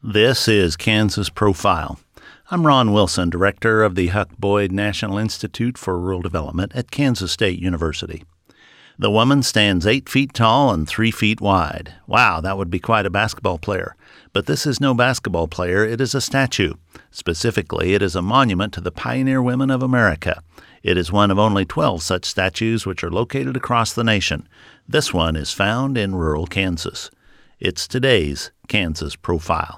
This is Kansas Profile. I'm Ron Wilson, director of the Huck Boyd National Institute for Rural Development at Kansas State University. The woman stands 8 feet tall and 3 feet wide. Wow, that would be quite a basketball player. But this is no basketball player, it is a statue. Specifically, it is a monument to the pioneer women of America. It is one of only 12 such statues which are located across the nation. This one is found in rural Kansas. It's today's Kansas Profile.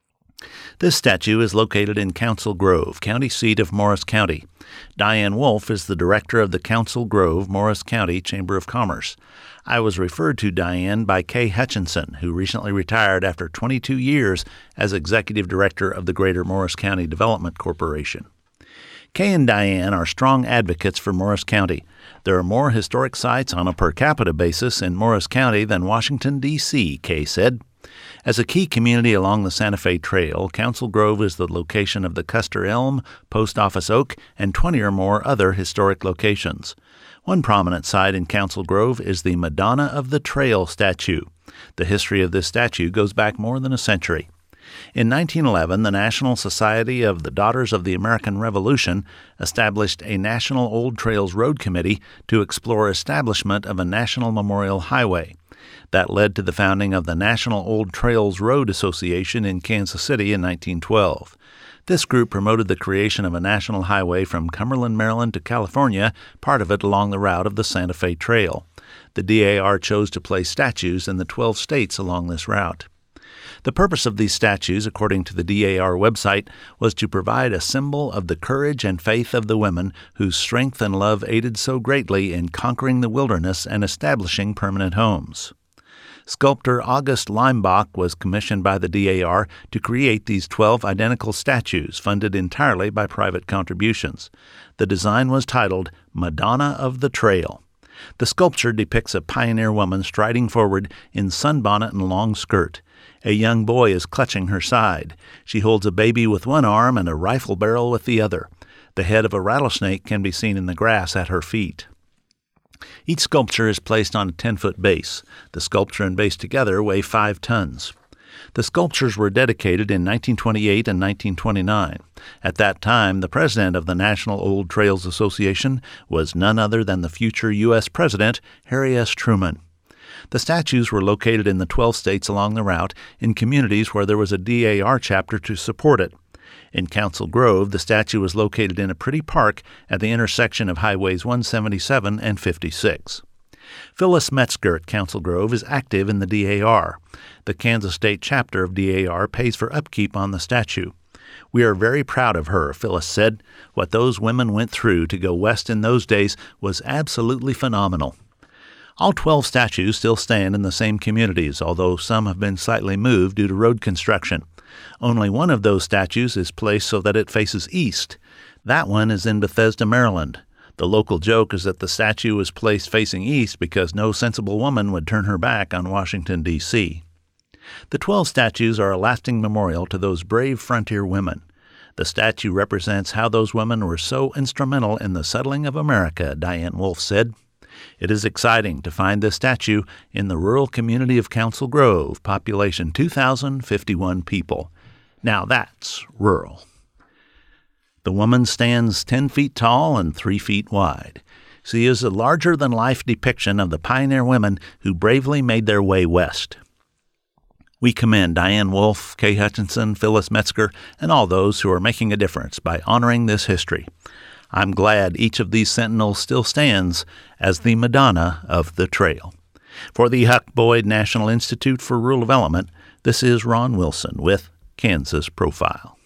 This statue is located in Council Grove, county seat of Morris County. Diane Wolf is the director of the Council Grove, Morris County Chamber of Commerce. I was referred to Diane by Kay Hutchinson, who recently retired after 22 years as executive director of the Greater Morris County Development Corporation. Kay and Diane are strong advocates for Morris County. There are more historic sites on a per capita basis in Morris County than Washington, D.C., Kay said. As a key community along the Santa Fe Trail, Council Grove is the location of the Custer Elm, Post Office Oak, and 20 or more other historic locations. One prominent site in Council Grove is the Madonna of the Trail statue. The history of this statue goes back more than a century. In 1911, the National Society of the Daughters of the American Revolution established a National Old Trails Road Committee to explore establishment of a national memorial highway. That led to the founding of the National Old Trails Road Association in Kansas City in 1912. This group promoted the creation of a national highway from Cumberland, Maryland to California, part of it along the route of the Santa Fe Trail. The DAR chose to place statues in the 12 states along this route. The purpose of these statues, according to the DAR website, was to provide a symbol of the courage and faith of the women whose strength and love aided so greatly in conquering the wilderness and establishing permanent homes. Sculptor August Leimbach was commissioned by the DAR to create these 12 identical statues funded entirely by private contributions. The design was titled Madonna of the Trail. The sculpture depicts a pioneer woman striding forward in sunbonnet and long skirt. A young boy is clutching her side. She holds a baby with one arm and a rifle barrel with the other. The head of a rattlesnake can be seen in the grass at her feet. Each sculpture is placed on a 10-foot base. The sculpture and base together weigh 5 tons. The sculptures were dedicated in 1928 and 1929. At that time, the president of the National Old Trails Association was none other than the future U.S. President, Harry S. Truman. The statues were located in the 12 states along the route in communities where there was a DAR chapter to support it. In Council Grove, the statue was located in a pretty park at the intersection of Highways 177 and 56. Phyllis Metzger at Council Grove is active in the DAR. The Kansas State chapter of DAR pays for upkeep on the statue. "We are very proud of her," Phyllis said. "What those women went through to go west in those days was absolutely phenomenal." All 12 statues still stand in the same communities, although some have been slightly moved due to road construction. Only one of those statues is placed so that it faces east. That one is in Bethesda, Maryland. The local joke is that the statue was placed facing east because no sensible woman would turn her back on Washington, D.C. The 12 statues are a lasting memorial to those brave frontier women. The statue represents how those women were so instrumental in the settling of America, Diane Wolf said. It is exciting to find this statue in the rural community of Council Grove, population 2,051 people. Now that's rural. The woman stands 10 feet tall and 3 feet wide. She is a larger-than-life depiction of the pioneer women who bravely made their way west. We commend Diane Wolf, Kay Hutchinson, Phyllis Metzger, and all those who are making a difference by honoring this history. I'm glad each of these sentinels still stands as the Madonna of the Trail. For the Huck Boyd National Institute for Rural Development, this is Ron Wilson with Kansas Profile.